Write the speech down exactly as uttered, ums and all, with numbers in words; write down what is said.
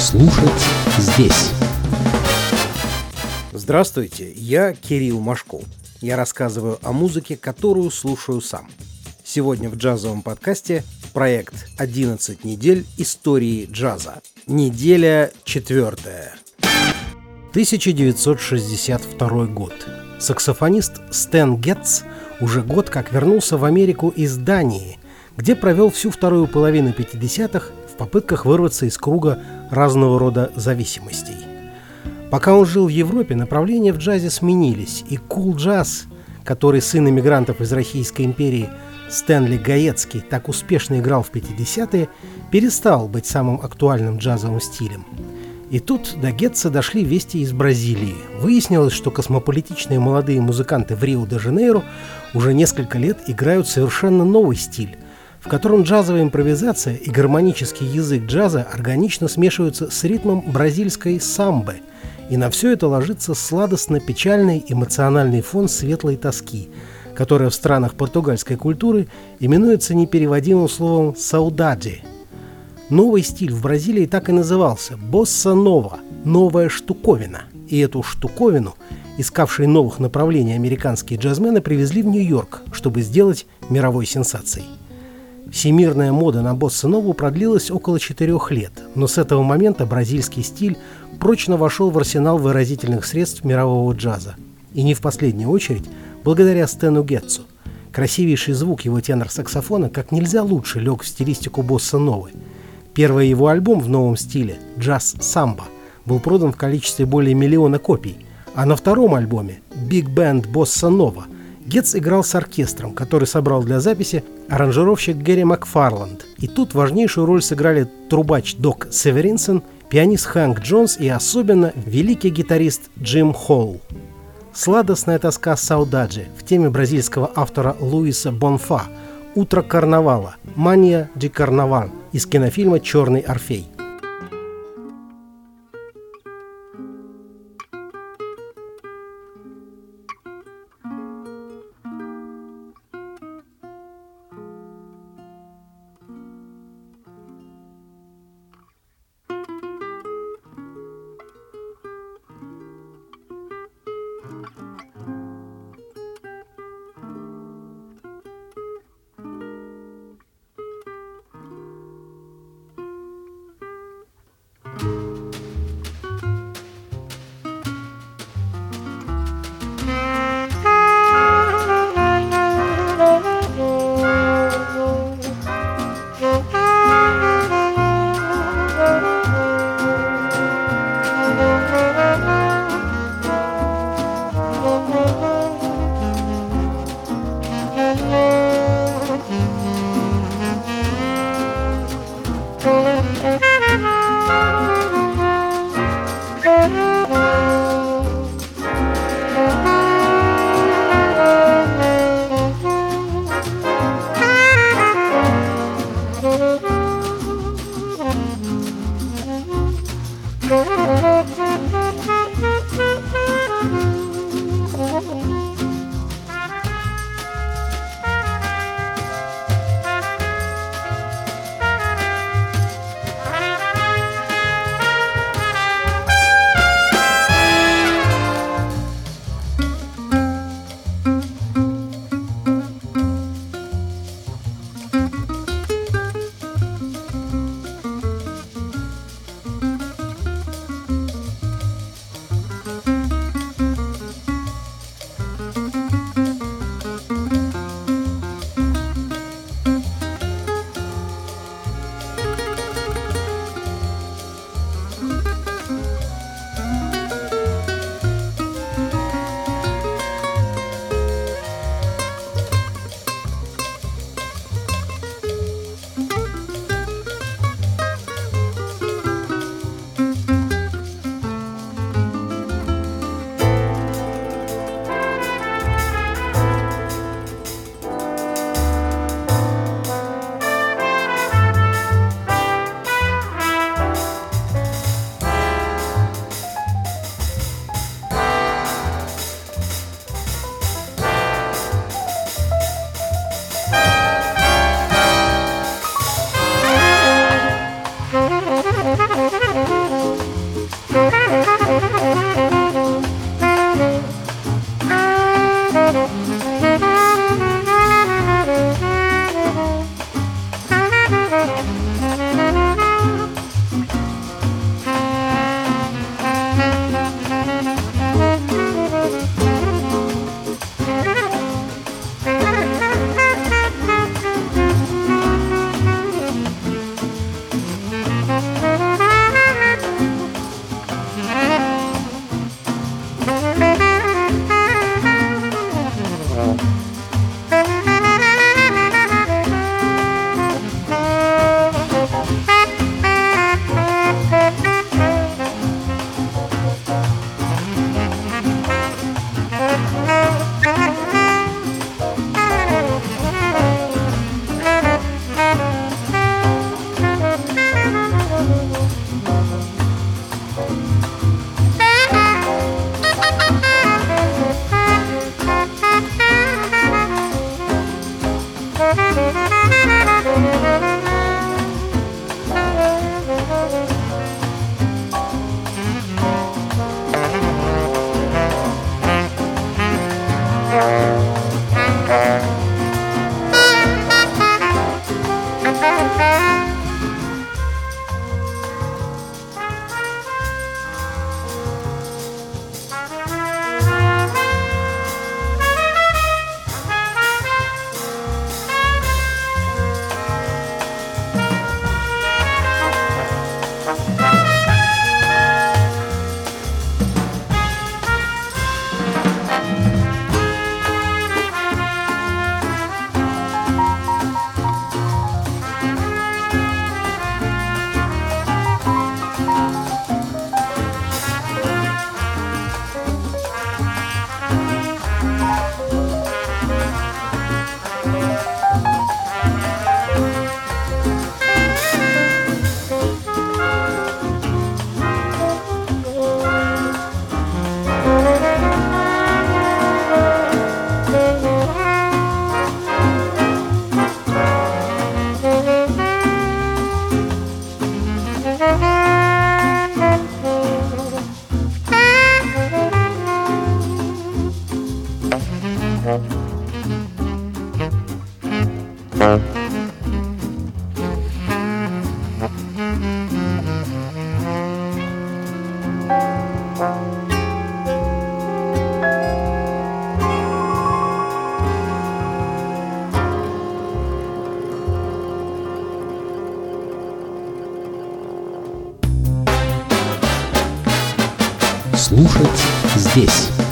Слушать здесь. Здравствуйте, я Кирилл Машков. Я рассказываю о музыке, которую слушаю сам. Сегодня в джазовом подкасте проект «одиннадцать недель истории джаза». Неделя четвертая. тысяча девятьсот шестьдесят второй год. Саксофонист Стэн Гетц уже год как вернулся в Америку из Дании, где провел всю вторую половину пятидесятых в попытках вырваться из круга разного рода зависимостей. Пока он жил в Европе, направления в джазе сменились, и кул-джаз, который сын эмигрантов из Российской империи Стэнли Гаецкий так успешно играл в пятидесятые, перестал быть самым актуальным джазовым стилем. И тут до Гетца дошли вести из Бразилии. Выяснилось, что космополитичные молодые музыканты в Рио-де-Жанейро уже несколько лет играют совершенно новый стиль, в котором джазовая импровизация и гармонический язык джаза органично смешиваются с ритмом бразильской самбы, и на все это ложится сладостно-печальный эмоциональный фон светлой тоски, которая в странах португальской культуры именуется непереводимым словом «саудади». Новый стиль в Бразилии так и назывался – босса-нова – новая штуковина. И эту штуковину, искавшие новых направлений американские джазмены, привезли в Нью-Йорк, чтобы сделать мировой сенсацией. Всемирная мода на босса-нову продлилась около четырех лет, но с этого момента бразильский стиль прочно вошел в арсенал выразительных средств мирового джаза. И не в последнюю очередь благодаря Стэну Гетцу. Красивейший звук его тенор-саксофона как нельзя лучше лег в стилистику босса-новы. Первый его альбом в новом стиле «Джаз Самба» был продан в количестве более миллиона копий, а на втором альбоме «Big Band Bossa Nova» Гетц играл с оркестром, который собрал для записи аранжировщик Гэри Макфарланд. И тут важнейшую роль сыграли трубач Док Северинсон, пианист Хэнк Джонс и особенно великий гитарист Джим Холл. Сладостная тоска саудаджи в теме бразильского автора Луиса Бонфа «Утро карнавала» «Мания де карнавал» из кинофильма «Черный Орфей». Слушать здесь.